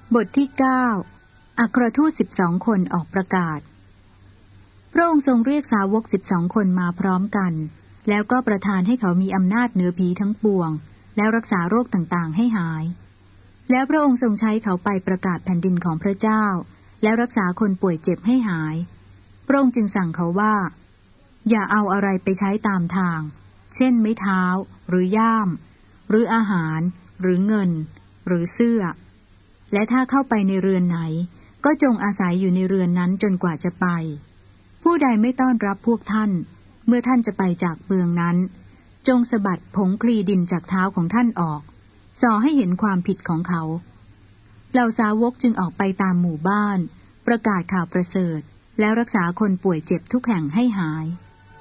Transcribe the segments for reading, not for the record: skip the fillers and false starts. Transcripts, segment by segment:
บทที่9อัครทูต12 คนออกประกาศพระองค์ทรงเรียกสาวก12 คนมาพร้อมกันแล้วก็ประทานให้เขามีอำนาจเหนือผีทั้งปวงแล้วรักษาโรคต่างๆให้หายแล้วพระองค์ทรงใช้เขาไปประกาศแผ่นดินของพระเจ้าแล้วรักษาคนป่วยเจ็บให้หายพระองค์จึงสั่งเขาว่าอย่าเอาอะไรไปใช้ตามทางเช่นไม้เท้าหรือย่ามหรืออาหารหรือเงินหรือเสื้อและถ้าเข้าไปในเรือนไหนก็จงอาศัยอยู่ในเรือนนั้นจนกว่าจะไปผู้ใดไม่ต้อนรับพวกท่านเมื่อท่านจะไปจากเมืองนั้นจงสะบัดผงคลีดินจากเท้าของท่านออกส่อให้เห็นความผิดของเขาเหล่าสาวกจึงออกไปตามหมู่บ้านประกาศข่าวประเสริฐแล้วรักษาคนป่วยเจ็บทุกแห่งให้หาย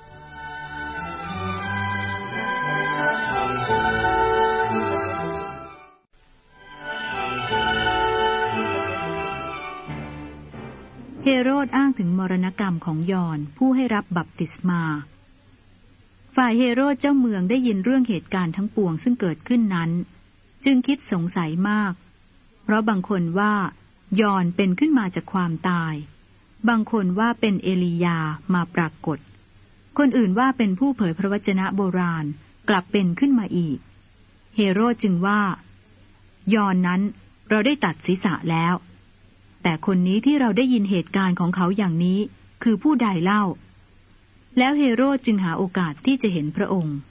เฮโรดอ้างถึงมรณกรรมของยอห์นผู้ให้รับบัพติศมาฝ่ายเฮโรดเจ้าเมืองได้ยินเรื่องเหตุการณ์ทั้งปวงซึ่งเกิดขึ้นนั้นจึงคิดสงสัยมากเพราะบางคนว่ายอห์นเป็นขึ้นมาจากความตายบางคนว่าเป็นเอลียามาปรากฏคนอื่นว่าเป็นผู้เผยพระวจนะโบราณกลับเป็นขึ้นมาอีกเฮโรดจึงว่ายอห์นนั้นเราได้ตัดศีรษะแล้วแต่คนนี้ที่เราได้ยินเหตุการณ์ของเขาอย่างนี้คือผู้ใดเล่าแล้วเฮโรดจึงหาโอกาสที่จะเห็นพระองค์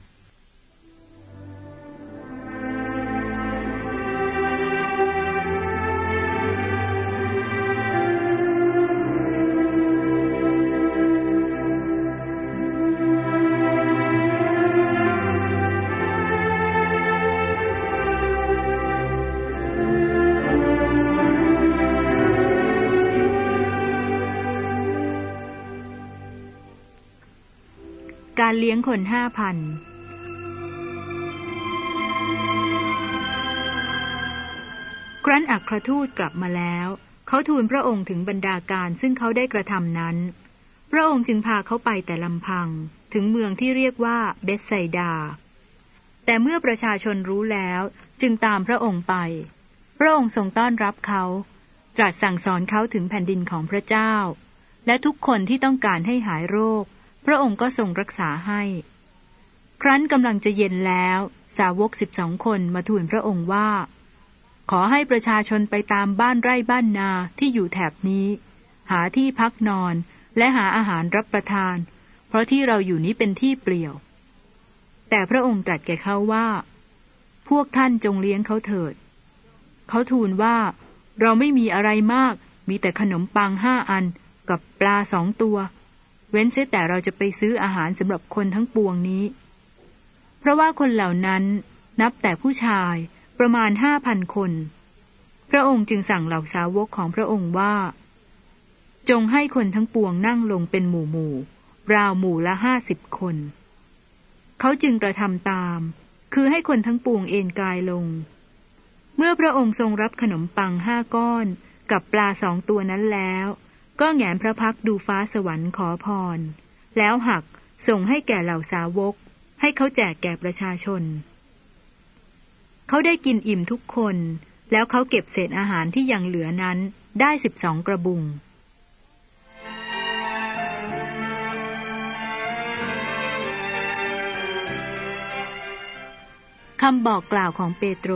การเลี้ยงคน 5,000 ครั้นอัครทูตกลับมาแล้วเขาทูลพระองค์ถึงบรรดาการซึ่งเขาได้กระทำนั้นพระองค์จึงพาเขาไปแต่ลำพังถึงเมืองที่เรียกว่าเบธไซดาแต่เมื่อประชาชนรู้แล้วจึงตามพระองค์ไปพระองค์ทรงต้อนรับเขาตรัสสั่งสอนเขาถึงแผ่นดินของพระเจ้าและทุกคนที่ต้องการให้หายโรคพระองค์ก็ทรงรักษาให้ครั้นกำลังจะเย็นแล้วสาวก12 คนมาทูลพระองค์ว่าขอให้ประชาชนไปตามบ้านไร่บ้านนาที่อยู่แถบนี้หาที่พักนอนและหาอาหารรับประทานเพราะที่เราอยู่นี้เป็นที่เปลี่ยวแต่พระองค์ตรัสแก่เขาว่าพวกท่านจงเลี้ยงเขาเถิดเขาทูลว่าเราไม่มีอะไรมากมีแต่ขนมปัง5 อันกับปลา2 ตัวเว้นเสียแต่เราจะไปซื้ออาหารสำหรับคนทั้งปวงนี้เพราะว่าคนเหล่านั้นนับแต่ผู้ชายประมาณ 5,000 คนพระองค์จึงสั่งเหล่าสาวกของพระองค์ว่าจงให้คนทั้งปวงนั่งลงเป็นหมู่ราวหมู่ละ50 คนเขาจึงกระทำตามคือให้คนทั้งปวงเอนกายลงเมื่อพระองค์ทรงรับขนมปัง5 ก้อนกับปลา2 ตัวนั้นแล้วก็แหงนพระพักตร์ดูฟ้าสวรรค์ขอพรแล้วหักส่งให้แก่เหล่าสาวกให้เขาแจกแก่ประชาชนเขาได้กินอิ่มทุกคนแล้วเขาเก็บเศษอาหารที่ยังเหลือนั้นได้12 กระบุงคำบอกกล่าวของเปโตร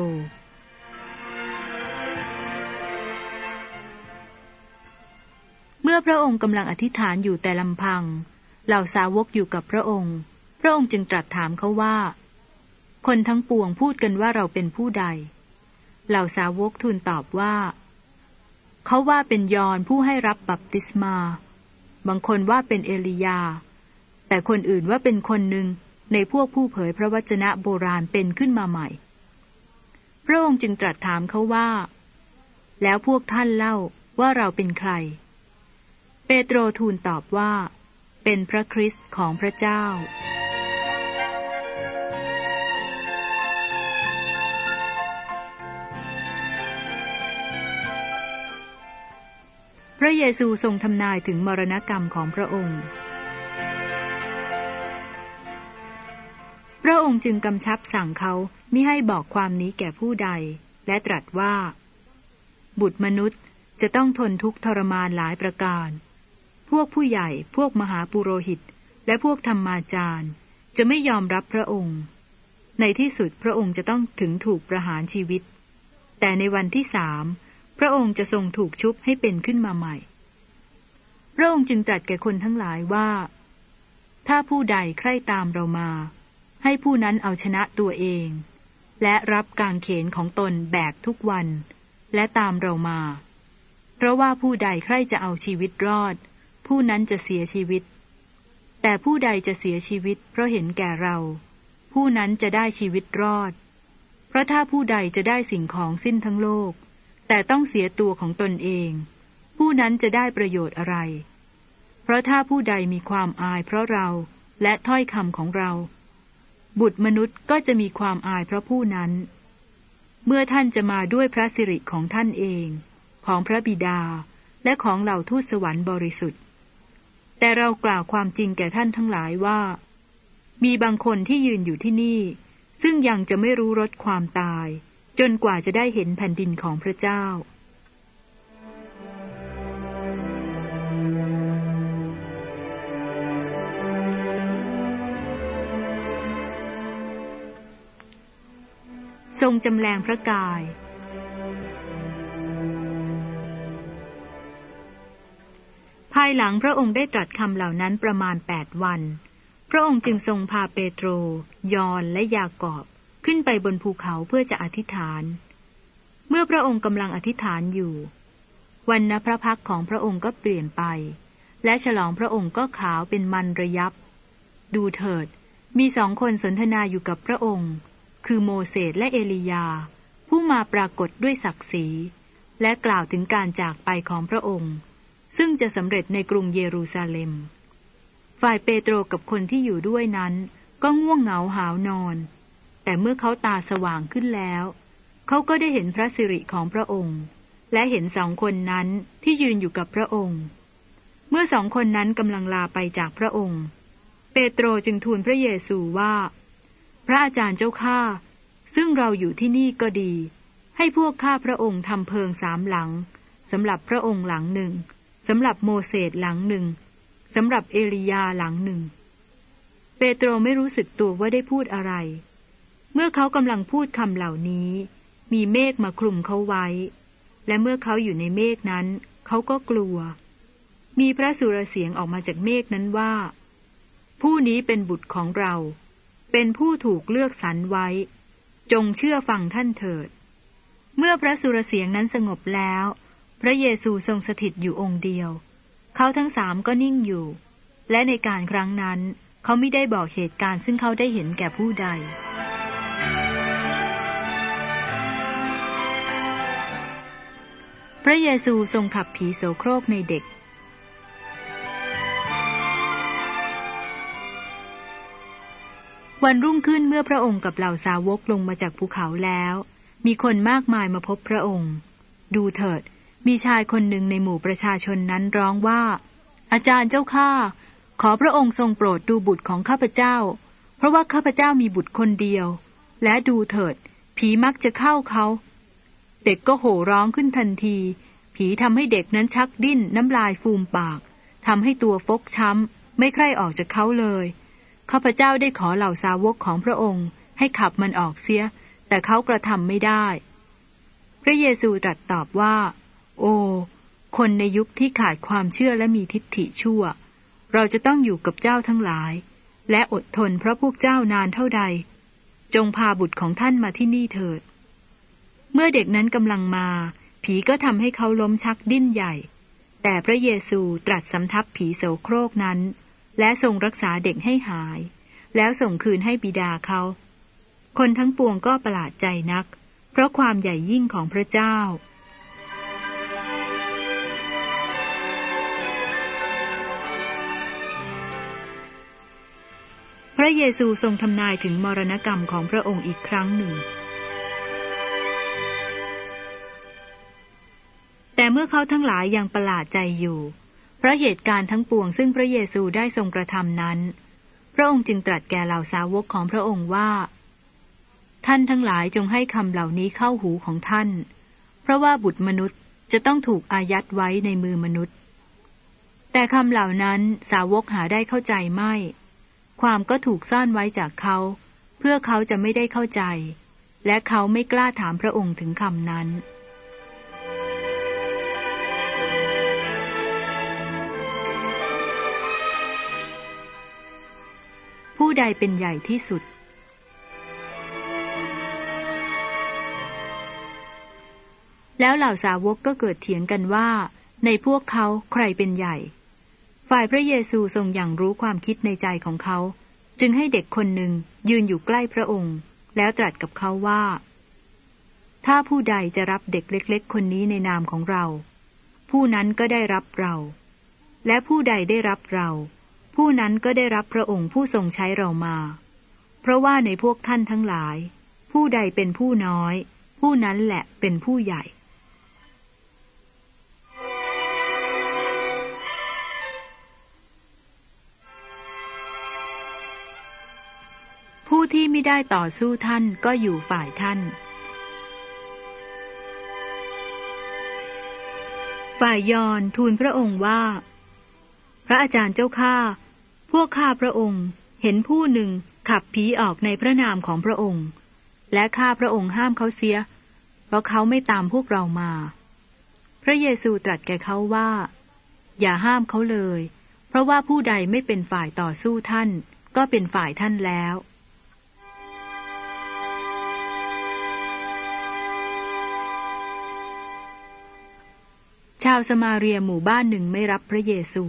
เมื่อพระองค์กำลังอธิษฐานอยู่แต่ลำพังเหล่าสาวกอยู่กับพระองค์จึงตรัสถามเขาว่าคนทั้งปวงพูดกันว่าเราเป็นผู้ใดเหล่าสาวกทูลตอบว่าเขาว่าเป็นยอห์นผู้ให้รับบัพติศมาบางคนว่าเป็นเอลียาแต่คนอื่นว่าเป็นคนหนึ่งในพวกผู้เผยพระวจนะโบราณเป็นขึ้นมาใหม่พระองค์จึงตรัสถามเขาว่าแล้วพวกท่านเล่าว่าเราเป็นใครเปโตรทูลตอบว่าเป็นพระคริสต์ของพระเจ้าพระเยซูทรงทำนายถึงมรณกรรมของพระองค์ พระองค์จึงกำชับสั่งเขามิให้บอกความนี้แก่ผู้ใดและตรัสว่าบุตรมนุษย์จะต้องทนทุกข์ทรมานหลายประการพวกผู้ใหญ่พวกมหาปุโรหิตและพวกธรรมาจารย์จะไม่ยอมรับพระองค์ในที่สุดพระองค์จะต้องถึงถูกประหารชีวิตแต่ในวันที่3พระองค์จะทรงถูกชุบให้เป็นขึ้นมาใหม่พระองค์จึงตรัสแก่คนทั้งหลายว่าถ้าผู้ใดใคร่ตามเรามาให้ผู้นั้นเอาชนะตัวเองและรับกางเขนของตนแบกทุกวันและตามเรามาเพราะว่าผู้ใดใคร่จะเอาชีวิตรอดผู้นั้นจะเสียชีวิตแต่ผู้ใดจะเสียชีวิตเพราะเห็นแก่เราผู้นั้นจะได้ชีวิตรอดเพราะถ้าผู้ใดจะได้สิ่งของสิ้นทั้งโลกแต่ต้องเสียตัวของตนเองผู้นั้นจะได้ประโยชน์อะไรเพราะถ้าผู้ใดมีความอายเพราะเราและถ้อยคำของเราบุตรมนุษย์ก็จะมีความอายเพราะผู้นั้นเมื่อท่านจะมาด้วยพระสิริของท่านเองของพระบิดาและของเหล่าทูตสวรรค์บริสุทธิ์แต่เรากล่าวความจริงแก่ท่านทั้งหลายว่ามีบางคนที่ยืนอยู่ที่นี่ซึ่งยังจะไม่รู้รสความตายจนกว่าจะได้เห็นแผ่นดินของพระเจ้าทรงจำแรงพระกายภายหลังพระองค์ได้ตรัสคำเหล่านั้นประมาณ8 วันพระองค์จึงทรงพาเปโตรยอห์นและยากอบขึ้นไปบนภูเขาเพื่อจะอธิษฐานเมื่อพระองค์กำลังอธิษฐานอยู่วรรณพระพักตร์ของพระองค์ก็เปลี่ยนไปและฉลองพระองค์ก็ขาวเป็นมันระยับดูเถิดมี2 คนสนทนาอยู่กับพระองค์คือโมเสสและเอลียาผู้มาปรากฏด้วยศักดิ์ศรีและกล่าวถึงการจากไปของพระองค์ซึ่งจะสำเร็จในกรุงเยรูซาเล็มฝ่ายเปโตรกับคนที่อยู่ด้วยนั้นก็ง่วงเหงาหาวนอนแต่เมื่อเขาตาสว่างขึ้นแล้วเขาก็ได้เห็นพระสิริของพระองค์และเห็น2 คนนั้นที่ยืนอยู่กับพระองค์เมื่อ2 คนนั้นกำลังลาไปจากพระองค์เปโตรจึงทูลพระเยซูว่าพระอาจารย์เจ้าข้าซึ่งเราอยู่ที่นี่ก็ดีให้พวกข้าพระองค์ทำเพิง3 หลังสำหรับพระองค์หลังหนึ่งสำหรับโมเสสหลังหนึ่งสำหรับเอลียาหลังหนึ่งเปโตรไม่รู้สึกตัวว่าได้พูดอะไรเมื่อเขากำลังพูดคำเหล่านี้มีเมฆมาคลุมเขาไว้และเมื่อเขาอยู่ในเมฆนั้นเขาก็กลัวมีพระสุรเสียงออกมาจากเมฆนั้นว่าผู้นี้เป็นบุตรของเราเป็นผู้ถูกเลือกสรรไว้จงเชื่อฟังท่านเถิดเมื่อพระสุรเสียงนั้นสงบแล้วพระเยซูทรงสถิตอยู่องค์เดียวเขาทั้ง3ก็นิ่งอยู่และในการครั้งนั้นเขาไม่ได้บอกเหตุการณ์ซึ่งเขาได้เห็นแก่ผู้ใดพระเยซูทรงขับผีโสโครกในเด็กวันรุ่งขึ้นเมื่อพระองค์กับเหล่าสาวกลงมาจากภูเขาแล้วมีคนมากมายมาพบพระองค์ดูเถิดมีชายคนหนึ่งในหมู่ประชาชนนั้นร้องว่าอาจารย์เจ้าข้าขอพระองค์ทรงโปรดดูบุตรของข้าพเจ้าเพราะว่าข้าพเจ้ามีบุตรคนเดียวและดูเถิดผีมักจะเข้าเขาเด็กก็โห่ร้องขึ้นทันทีผีทำให้เด็กนั้นชักดิ้นน้ำลายฟูมปากทำให้ตัวฟกช้ำไม่ใคร่ออกจากเขาเลยข้าพเจ้าได้ขอเหล่าสาวกของพระองค์ให้ขับมันออกเสียแต่เขากระทำไม่ได้พระเยซูตรัสตอบว่าโอ้คนในยุคที่ขาดความเชื่อและมีทิฏฐิชั่วเราจะต้องอยู่กับเจ้าทั้งหลายและอดทนเพราะพวกเจ้านานเท่าใดจงพาบุตรของท่านมาที่นี่เถิดเมื่อเด็กนั้นกำลังมาผีก็ทำให้เขาล้มชักดิ้นใหญ่แต่พระเยซูตรัสสำทับผีโสโครกนั้นและทรงรักษาเด็กให้หายแล้วส่งคืนให้บิดาเขาคนทั้งปวงก็ประหลาดใจนักเพราะความใหญ่ยิ่งของพระเจ้าพระเยซูทรงทำนายถึงมรณกรรมของพระองค์อีกครั้งหนึ่งแต่เมื่อเขาทั้งหลายยังประหลาดใจอยู่เพราะเหตุการณ์ทั้งปวงซึ่งพระเยซูได้ทรงกระทำนั้นพระองค์จึงตรัสแก่เหล่าสาวกของพระองค์ว่าท่านทั้งหลายจงให้คำเหล่านี้เข้าหูของท่านเพราะว่าบุตรมนุษย์จะต้องถูกอายัดไว้ในมือมนุษย์แต่คำเหล่านั้นสาวกหาได้เข้าใจไม่ความก็ถูกซ่อนไว้จากเขาเพื่อเขาจะไม่ได้เข้าใจและเขาไม่กล้าถามพระองค์ถึงคำนั้นผู้ใดเป็นใหญ่ที่สุดแล้วเหล่าสาวกก็เกิดเถียงกันว่าในพวกเขาใครเป็นใหญ่ฝ่ายพระเยซูทรงอย่างรู้ความคิดในใจของเขาจึงให้เด็กคนหนึ่งยืนอยู่ใกล้พระองค์แล้วตรัสกับเขาว่าถ้าผู้ใดจะรับเด็กเล็กๆคนนี้ในนามของเราผู้นั้นก็ได้รับเราและผู้ใดได้รับเราผู้นั้นก็ได้รับพระองค์ผู้ทรงใช้เรามาเพราะว่าในพวกท่านทั้งหลายผู้ใดเป็นผู้น้อยผู้นั้นแหละเป็นผู้ใหญ่ผู้ที่ไม่ได้ต่อสู้ท่านก็อยู่ฝ่ายท่านฝ่ายยอห์นทูลพระองค์ว่าพระอาจารย์เจ้าข้าพวกข้าพระองค์เห็นผู้หนึ่งขับผีออกในพระนามของพระองค์และข้าพระองค์ห้ามเขาเสียเพราะเขาไม่ตามพวกเรามาพระเยซูตรัสแก่เขาว่าอย่าห้ามเขาเลยเพราะว่าผู้ใดไม่เป็นฝ่ายต่อสู้ท่านก็เป็นฝ่ายท่านแล้วชาวสมาเรียหมู่บ้านหนึ่งไม่รับพระเยซู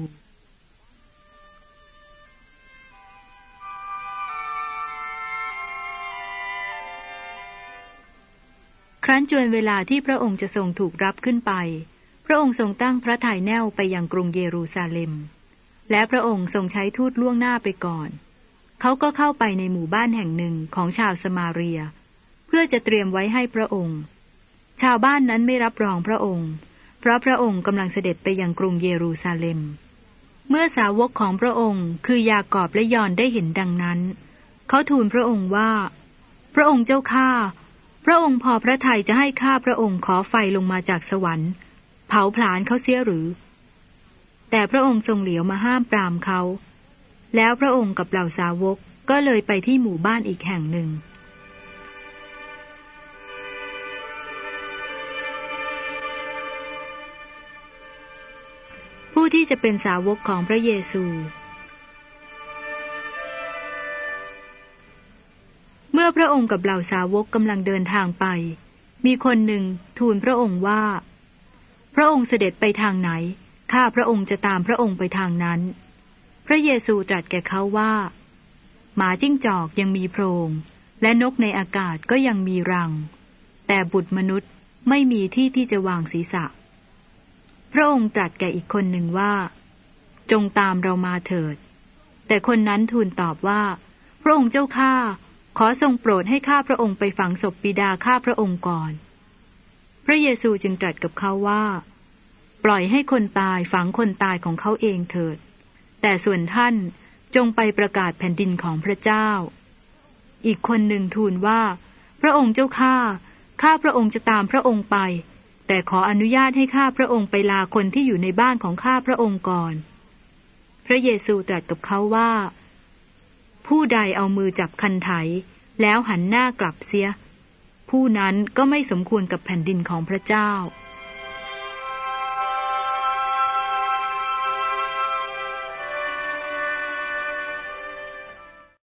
ครั้นจวนเวลาที่พระองค์จะทรงถูกรับขึ้นไปพระองค์ทรงตั้งพระทัยแน่วไปยังกรุงเยรูซาเล็มและพระองค์ทรงใช้ทูตล่วงหน้าไปก่อนเขาก็เข้าไปในหมู่บ้านแห่งหนึ่งของชาวสมาเรียเพื่อจะเตรียมไว้ให้พระองค์ชาวบ้านนั้นไม่รับรองพระองค์เพราะพระองค์กำลังเสด็จไปยังกรุงเยรูซาเล็มเมื่อสาวกของพระองค์คือยากอบและยอห์นได้เห็นดังนั้นเขาทูลพระองค์ว่าพระองค์เจ้าข้าพระองค์พอพระทัยจะให้ข้าพระองค์ขอไฟลงมาจากสวรรค์เผาผลาญเขาเสียหรือแต่พระองค์ทรงเหลียวมาห้ามปรามเขาแล้วพระองค์กับเหล่าสาวกก็เลยไปที่หมู่บ้านอีกแห่งหนึ่งผู้ที่จะเป็นสาวกของพระเยซูเมื่อพระองค์กับเหล่าสาวกกำลังเดินทางไปมีคนหนึ่งทูลพระองค์ว่าพระองค์เสด็จไปทางไหนข้าพระองค์จะตามพระองค์ไปทางนั้นพระเยซูตรัสแก่เขาว่าหมาจิ้งจอกยังมีโพรงและนกในอากาศก็ยังมีรังแต่บุตรมนุษย์ไม่มีที่ที่จะวางศีรษะพระองค์ตรัสแก่อีกคนหนึ่งว่าจงตามเรามาเถิดแต่คนนั้นทูลตอบว่าพระองค์เจ้าข้าขอทรงโปรดให้ข้าพระองค์ไปฝังศพบิดาข้าพระองค์ก่อนพระเยซูจึงตรัสกับเขาว่าปล่อยให้คนตายฝังคนตายของเขาเองเถิดแต่ส่วนท่านจงไปประกาศแผ่นดินของพระเจ้าอีกคนหนึ่งทูลว่าพระองค์เจ้าข้าพระองค์จะตามพระองค์ไปแต่ขออนุญาตให้ข้าพระองค์ไปลาคนที่อยู่ในบ้านของข้าพระองค์ก่อนพระเยซูตรัสกับเขาว่าผู้ใดเอามือจับคันไถแล้วหันหน้ากลับเสียผู้นั้นก็ไม่สมควรกับแผ่นดินของพระเจ้า